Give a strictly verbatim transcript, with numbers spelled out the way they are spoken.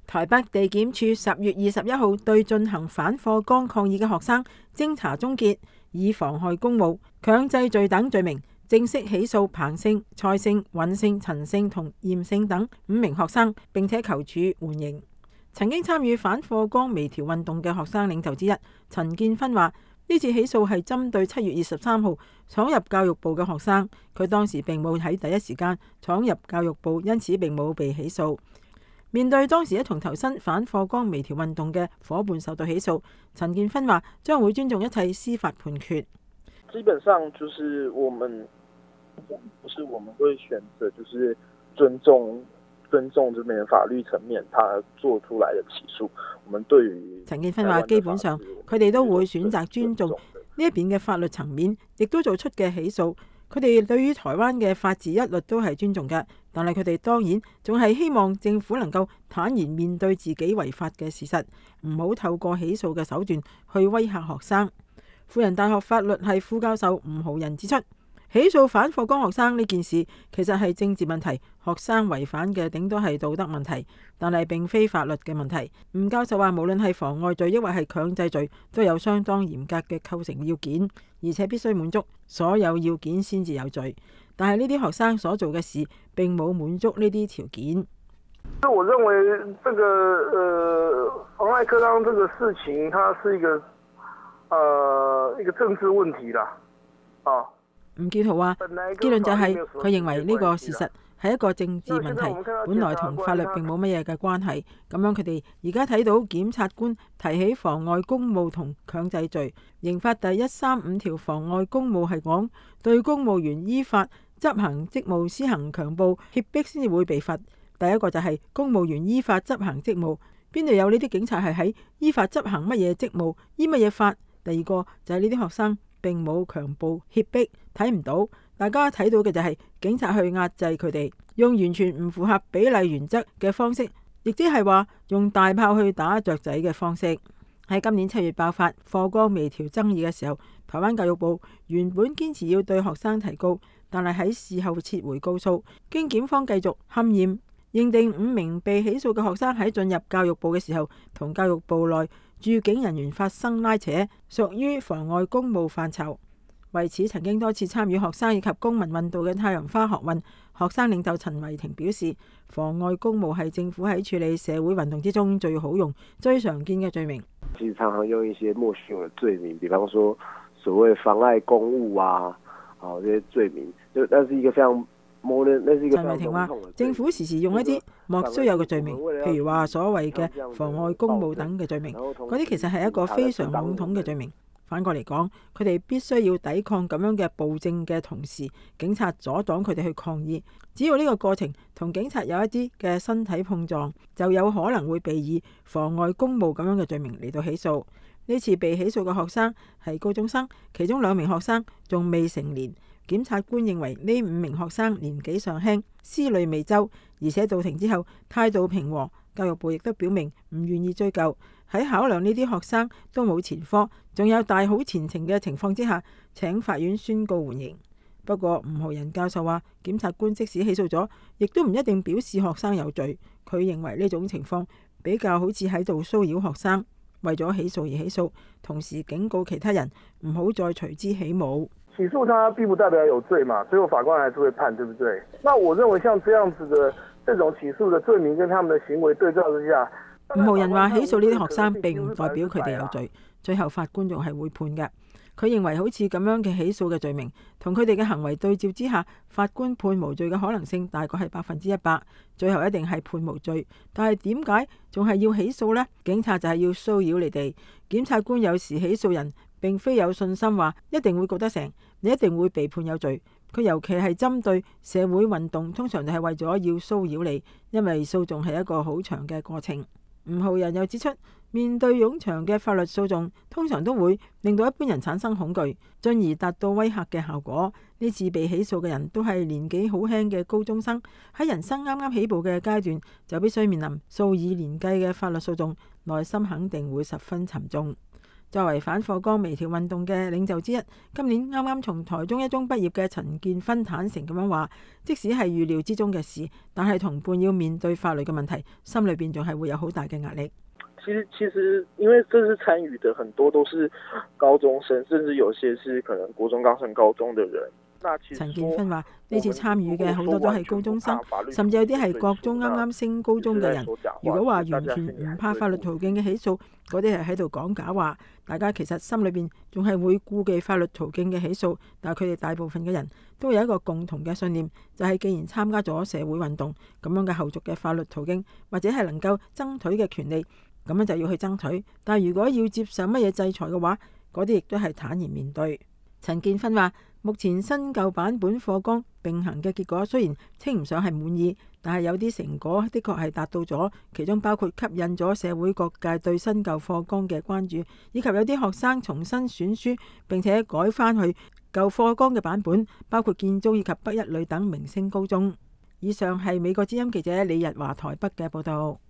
台北地檢署十月二十一號對進行反課綱抗議嘅學生偵查終結，以妨害公務、強制罪等罪名正式起訴彭姓、蔡姓、尹姓、陳姓同嚴姓等五名學生，並且求處緩刑。曾經參與反課綱微調運動嘅學生領袖之一陳建芬話：呢次起訴係針對七月二十三號闖入教育部嘅學生，佢當時並冇喺第一時間闖入教育部，因此並冇被起訴。面對當時一同投身反課綱微調運動嘅伙伴受到起訴，陳建芬話將會尊重一切司法判決。 基本上就是我們，不是我們會選擇，就是尊重尊重這邊法律層面，他做出來的起訴。我們對於陳建芬話，基本上佢哋都會選擇尊重呢一邊嘅法律層面，亦都做出嘅起訴。佢哋對於台灣嘅法治一律都係尊重嘅，但係佢哋當然仲係希望政府能夠坦然面對自己違法嘅事實，唔好透過起訴嘅手段去威嚇學生。輔仁大學法律系副教授吳浩仁指出，起訴反課綱學生呢件事其實係政治問題，學生違反嘅頂多係道德問題，但係並非法律嘅問題。吳教授話，無論係妨礙罪抑或係強制罪，都有相當嚴格嘅構成要件，而且必須滿足所有要件先至有罪。但係呢啲學生所做嘅事並冇滿足呢啲條件。 我認為這個呃妨礙課綱這個事情，它是一個呃一個政治問題啦，啊。 吳建豪話，結論就係佢認為呢個事實係一個政治問題，本來同法律並冇乜嘢嘅關係。咁樣佢哋而家睇到檢察官提起妨礙公務同強制罪，刑法第一三五條妨礙公務係講對公務員依法執行職務施行強暴脅迫先至會被罰。第一個就係公務員依法執行職務，邊度有呢啲警察係喺依法執行乜嘢職務，依乜嘢法？第二個就係呢啲學生並冇強暴脅迫，睇唔到，大家睇到嘅就係警察去壓制佢哋，用完全唔符合比例原則嘅方式，亦即係話用大炮去打雀仔嘅方式。喺今年七月爆發課綱微調爭議嘅時候，台灣教育部原本堅持要對學生提告，但係喺事後撤回告訴，經檢方繼續勘驗，認定五名被起訴嘅學生喺進入教育部嘅時候，同教育部內駐警人員發生拉扯，屬於妨礙公務範疇。為此，曾經多次參與學生以及公民運動嘅太陽花學運學生領袖陳維霆表示，妨礙公務係政府喺處理社會運動之中最好用、最常見嘅罪名。 其實常常用一些莫須有嘅罪名，比方說所謂妨礙公務啊，啊這些罪名，就那是一個非常莫論，那是一個非常籠統嘅罪名。陳維霆話，政府時時用一啲莫須有嘅罪名，譬如話所謂嘅妨礙公務等嘅罪名，嗰啲其實係一個非常籠統嘅罪名。反過嚟講，佢哋必須要抵抗咁樣嘅暴政嘅同時，警察阻擋佢哋去抗議。只要呢個過程同警察有一啲嘅身體碰撞，就有可能會被以妨礙公務咁樣嘅罪名嚟到起訴。呢次被起訴嘅學生係高中生，其中兩名學生仲未成年。檢察官認為呢五名學生年紀尚輕，思慮未周，而且到庭之後態度平和。教育部亦都表明唔願意追究。喺考量呢啲學生都冇前科，仲有大好前程嘅情況之下，請法院宣告緩刑。不過吳浩仁教授話，檢察官即使起訴咗，亦都唔一定表示學生有罪。佢認為呢種情況比較好似喺度騷擾學生，為咗起訴而起訴，同時警告其他人唔好再隨之起舞。 起訴他並不代表有罪嘛，最後法官還是會判，對不對？那我認為像這樣子的這種起訴的罪名跟他們的行為對照之下， 吳浩仁話起訴呢啲學生並唔代表佢哋有罪，最後法官仲係會判嘅。佢認為好似咁樣嘅起訴嘅罪名同佢哋嘅行為對照之下，法官判無罪嘅可能性大概係百分之一百，最後一定係判無罪。但係點解仲係要起訴呢？警察就係要騷擾你哋，檢察官有時起訴人並非有信心話一定會告得成，你一定會被判有罪。佢尤其係針對社會運動，通常就係為咗要騷擾你，因為訴訟係一個好長嘅過程。吳浩仁又指出，面對冗長嘅法律訴訟，通常都會令到一般人產生恐懼，進而達到威嚇嘅效果。呢次被起訴嘅人都係年紀好輕嘅高中生，喺人生啱啱起步嘅階段就必須面臨數以年計嘅法律訴訟，內心肯定會十分沉重。 作為反課綱微調運動嘅領袖之一，今年啱啱從台中一中畢業嘅陳建芬坦誠咁樣話，即使係預料之中嘅事，但係同伴要面對法律嘅問題，心裏邊仲係會有好大嘅壓力。 其實其實因為這次參與的很多都是高中生，甚至有些是可能國中剛升高中的人。 陳建芬話：呢次參與嘅好多都係高中生，甚至有啲係國中啱啱升高中嘅人。如果話完全唔怕法律途徑嘅起訴，嗰啲係喺度講假話。大家其實心裏邊仲係會顧忌法律途徑嘅起訴，但係佢哋大部分嘅人都有一個共同嘅信念，就係既然參加咗社會運動，咁樣嘅後續嘅法律途徑或者係能夠爭取嘅權利，咁樣就要去爭取。但係如果要接受乜嘢制裁嘅話，嗰啲亦都係坦然面對。陳建芬話：目前新舊版本課綱並行嘅結果雖然稱唔上係滿意，但係有啲成果的確係達到咗，其中包括吸引咗社會各界對新舊課綱嘅關注，以及有啲學生重新選書並且改翻去舊課綱嘅版本，包括建中以及北一女等明星高中。以上係美國之音記者李日華台北嘅報道。